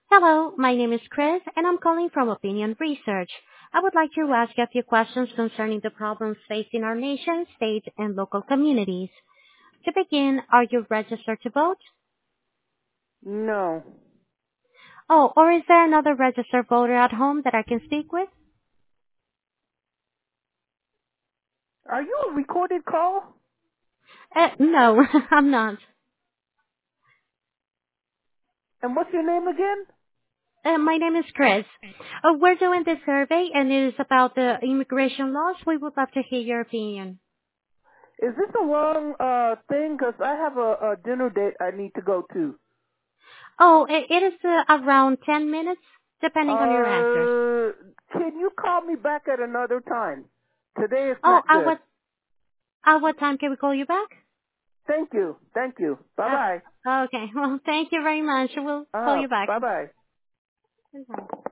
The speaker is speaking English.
Hello, my name is Chris, and I'm calling from Opinion Research. I would like to ask you a few questions concerning the problems facing our nation, state, and local communities. To begin, are you registered to vote? No. Oh, or is there another registered voter at home that I can speak with? Are you a recorded call? No, I'm not. And what's your name again? My name is Chris. We're doing this survey, and it is about the immigration laws. We would love to hear your opinion. Is this the wrong thing? 'Cause I have a dinner date I need to go to. Oh, it is around 10 minutes, depending on your answers. Can you call me back at another time? Today is Oh, not good. at what time can we call you back? Thank you. Thank you. Bye-bye. Okay. Well, thank you very much. We'll call you back. Bye-bye. Okay.